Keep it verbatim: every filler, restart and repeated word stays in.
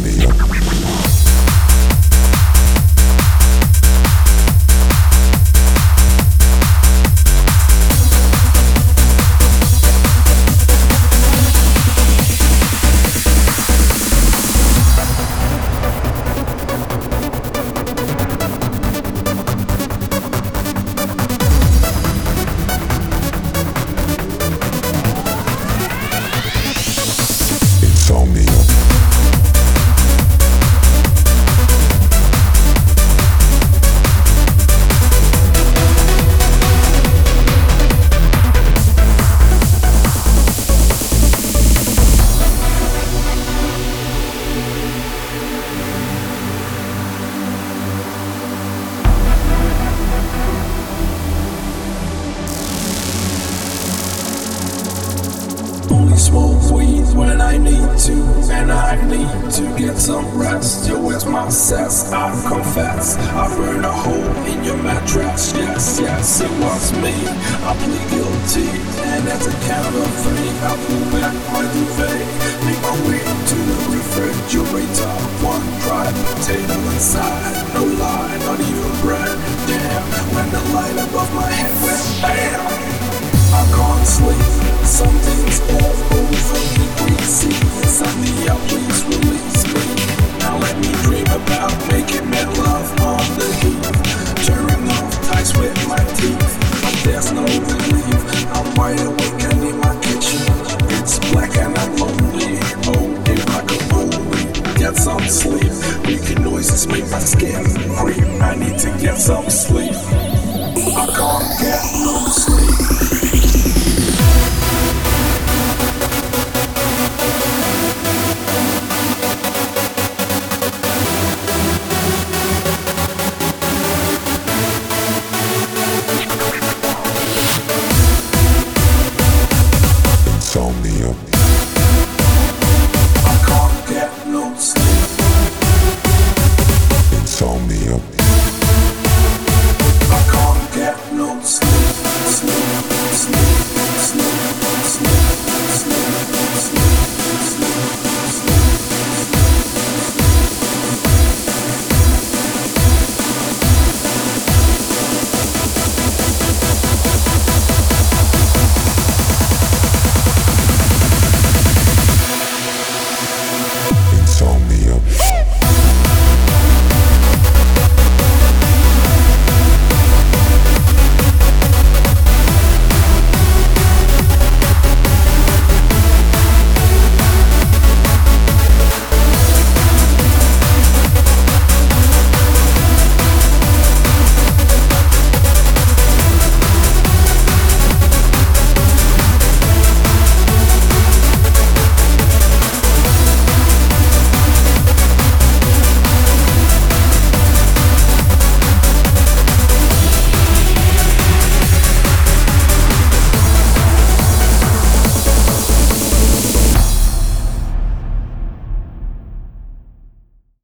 Only smoke weed when I need to, and I need to get some rest. Yo, it's my cess, I confess. I burned a hole in your mattress. Yes, yes, it was me. I plead guilty, and at the count of three, I pull back my duvet. Make my way to the refrigerator. One dry potato inside, no lie, not even bread. Damn, when the light above my head went bam. I can't sleep, something's all over me, greasy. Insomnia, please release me. Now let me dream about making mad love on the heat. Tearing off ties with my teeth, but there's no relief. I'm wide awake and in my kitchen, it's black and I'm lonely. Oh, if I could only get some sleep. Making noises make my skin creep. I need to get some sleep. I can't get no